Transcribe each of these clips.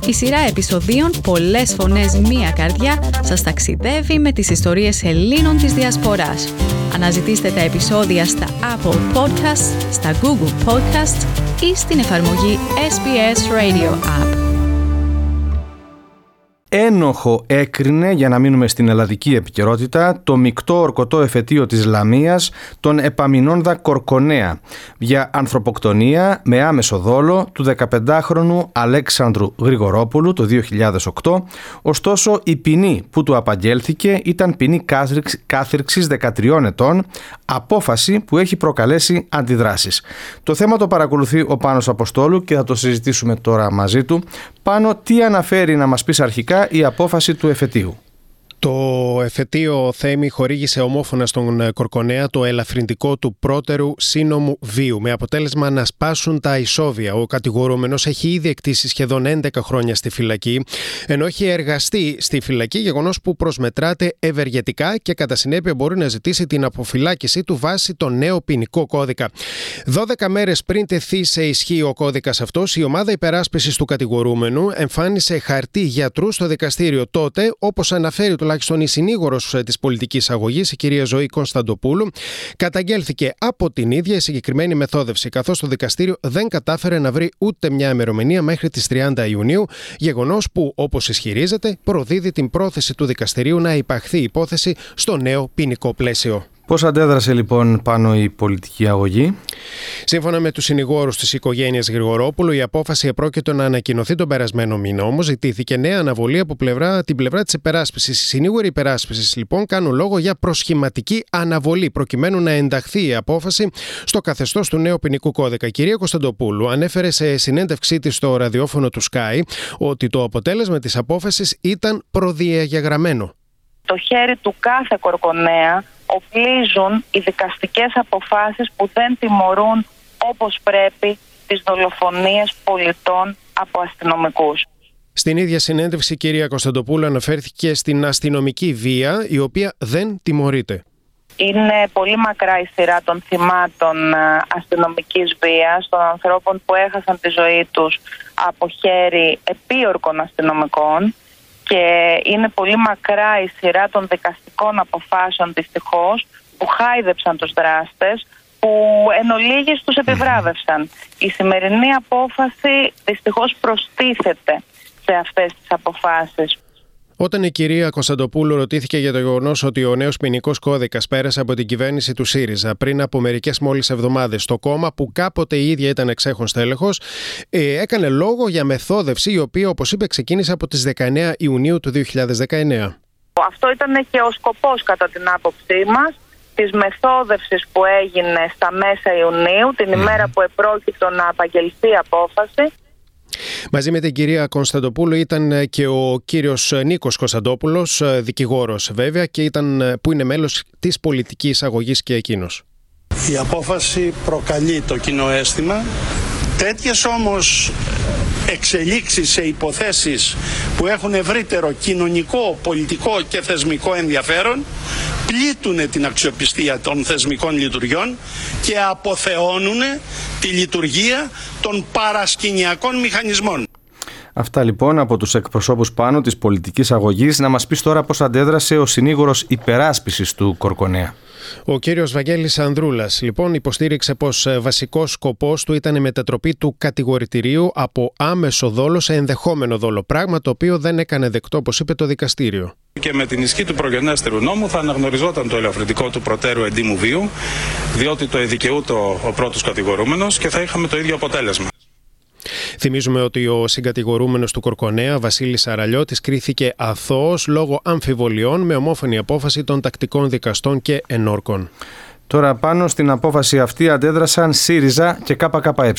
Η σειρά επεισοδίων «Πολλές φωνές, μία καρδιά» σας ταξιδεύει με τις ιστορίες Ελλήνων της Διασποράς. Αναζητήστε τα επεισόδια στα Apple Podcasts, στα Google Podcasts ή στην εφαρμογή SBS Radio App. Ένοχο έκρινε, για να μείνουμε στην ελλαδική επικαιρότητα, το μεικτό ορκωτό εφετείο της Λαμίας, τον Επαμινώνδα Κορκονέα, για ανθρωποκτονία με άμεσο δόλο του 15χρονου Αλέξανδρου Γρηγορόπουλου το 2008, ωστόσο η ποινή που του απαγγέλθηκε ήταν ποινή κάθυρξης 13 ετών, απόφαση που έχει προκαλέσει αντιδράσεις. Το θέμα το παρακολουθεί ο Πάνος Αποστόλου και θα το συζητήσουμε τώρα μαζί του. Πάνο, τι αναφέρει, να μας πεις αρχικά, η απόφαση του εφετείου? Το εφετείο Θέμη χορήγησε ομόφωνα στον Κορκονέα το ελαφρυντικό του πρώτερου σύνομου βίου, με αποτέλεσμα να σπάσουν τα ισόβια. Ο κατηγορούμενος έχει ήδη εκτίσει σχεδόν 11 χρόνια στη φυλακή, ενώ έχει εργαστεί στη φυλακή, γεγονός που προσμετράται ευεργετικά και κατά συνέπεια μπορεί να ζητήσει την αποφυλάκησή του βάσει το νέο ποινικό κώδικα. 12 μέρες πριν τεθεί σε ισχύ ο κώδικας αυτός, η ομάδα υπεράσπισης του κατηγορούμενου εμφάνισε χαρτί γιατρού στο δικαστήριο. Τότε, όπως αναφέρει τουλάχιστον η συνήγορος της πολιτικής αγωγής, η κυρία Ζωή Κωνσταντοπούλου, καταγγέλθηκε από την ίδια η συγκεκριμένη μεθόδευση, καθώς το δικαστήριο δεν κατάφερε να βρει ούτε μια ημερομηνία μέχρι τις 30 Ιουνίου, γεγονός που, όπως ισχυρίζεται, προδίδει την πρόθεση του δικαστηρίου να υπαχθεί η υπόθεση στο νέο ποινικό πλαίσιο. Πώς αντέδρασε λοιπόν πάνω η πολιτική αγωγή? Σύμφωνα με τους συνηγόρους της οικογένειας Γρηγορόπουλου, η απόφαση επρόκειτο να ανακοινωθεί τον περασμένο μήνα. Όμως ζητήθηκε νέα αναβολή από την πλευρά της υπεράσπισης. Οι συνήγοροι υπεράσπισης λοιπόν κάνουν λόγο για προσχηματική αναβολή, προκειμένου να ενταχθεί η απόφαση στο καθεστώς του νέου ποινικού κώδικα. Η κυρία Κωνσταντοπούλου ανέφερε σε συνέντευξή της στο ραδιόφωνο του Sky ότι το αποτέλεσμα της απόφασης ήταν προδιαγεγραμμένο. Το χέρι του κάθε Κορκονέα οπλίζουν οι δικαστικές αποφάσεις που δεν τιμωρούν όπως πρέπει τις δολοφονίες πολιτών από αστυνομικούς. Στην ίδια συνέντευξη η κυρία Κωνσταντοπούλου αναφέρθηκε στην αστυνομική βία, η οποία δεν τιμωρείται. Είναι πολύ μακρά η σειρά των θυμάτων αστυνομικής βίας, των ανθρώπων που έχασαν τη ζωή τους από χέρι επίορκων αστυνομικών. Και είναι πολύ μακρά η σειρά των δικαστικών αποφάσεων, δυστυχώς, που χάιδεψαν τους δράστες, που εν ολίγης τους επιβράβευσαν. Η σημερινή απόφαση δυστυχώς προστίθεται σε αυτές τις αποφάσεις. Όταν η κυρία Κωνσταντοπούλου ρωτήθηκε για το γεγονός ότι ο νέος ποινικός κώδικας πέρασε από την κυβέρνηση του ΣΥΡΙΖΑ πριν από μερικές μόλις εβδομάδες στο κόμμα που κάποτε η ίδια ήταν εξέχον στέλεχος, έκανε λόγο για μεθόδευση η οποία, όπως είπε, ξεκίνησε από τις 19 Ιουνίου του 2019. Αυτό ήταν και ο σκοπός, κατά την άποψή μας, της μεθόδευσης που έγινε στα μέσα Ιουνίου, την ημέρα που επρόκειτο να απαγγελθεί η απόφαση. Μαζί με την κυρία Κωνσταντοπούλου ήταν και ο κύριος Νίκος Κωνσταντόπουλος, δικηγόρος βέβαια, και που είναι μέλος της πολιτικής αγωγής και εκείνος. Η απόφαση προκαλεί το κοινό αίσθημα. Τέτοιες όμως εξελίξεις σε υποθέσεις που έχουν ευρύτερο κοινωνικό, πολιτικό και θεσμικό ενδιαφέρον πλήττουν την αξιοπιστία των θεσμικών λειτουργιών και αποθεώνουν τη λειτουργία των παρασκηνιακών μηχανισμών. Αυτά λοιπόν από τους εκπροσώπους πάνω της πολιτικής αγωγής. Να μας πεις τώρα πώς αντέδρασε ο συνήγορος υπεράσπισης του Κορκονέα. Ο κύριος Βαγγέλης Ανδρούλας λοιπόν υποστήριξε πως βασικός σκοπός του ήταν η μετατροπή του κατηγορητηρίου από άμεσο δόλο σε ενδεχόμενο δόλο, πράγμα το οποίο δεν έκανε δεκτό, όπως είπε, το δικαστήριο. Και με την ισχύ του προγενέστερου νόμου θα αναγνωριζόταν το ελαφρυντικό του προτέρου εντύμου βίου, διότι το εδικαιούται ο πρώτος κατηγορούμενος και θα είχαμε το ίδιο αποτέλεσμα. Θυμίζουμε ότι ο συγκατηγορούμενος του Κορκονέα, Βασίλης Αραλιώτης, κρίθηκε αθώος λόγω αμφιβολιών με ομόφωνη απόφαση των τακτικών δικαστών και ενόρκων. Τώρα πάνω στην απόφαση αυτή αντέδρασαν ΣΥΡΙΖΑ και ΚΚΕ.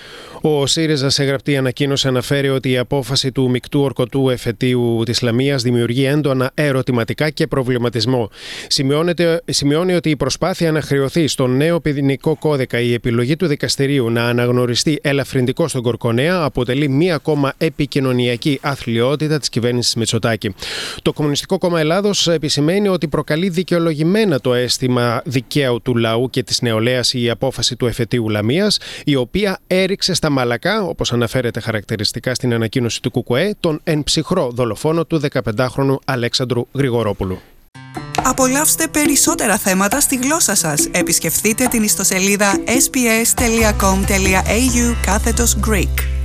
Ο ΣΥΡΙΖΑ σε γραπτή ανακοίνωση αναφέρει ότι η απόφαση του μεικτού ορκωτού εφετείου της Λαμίας δημιουργεί έντονα ερωτηματικά και προβληματισμό. Σημειώνει ότι η προσπάθεια να χρεωθεί στον νέο ποινικό κώδικα η επιλογή του δικαστηρίου να αναγνωριστεί ελαφρυντικό στον Κορκονέα αποτελεί μία ακόμα επικοινωνιακή αθλιότητα της κυβέρνησης Μητσοτάκη. Το Κομμουνιστικό Κόμμα Ελλάδος επισημαίνει ότι προκαλεί δικαιολογημένα το αίσθημα δικαίου του λαού και της νεολαίας η απόφαση του εφετείου Λαμίας, η οποία έριξε στα Μάλακα, όπως αναφέρεται χαρακτηριστικά στην ανακοίνωση του ΚΚΕ, τον εν ψυχρό δολοφόνο του 15χρονου Αλέξανδρου Γρηγορόπουλου. Απολαύστε περισσότερα θέματα στη γλώσσα σας. Επισκεφτείτε την ιστοσελίδα sbs.com.au/Greek.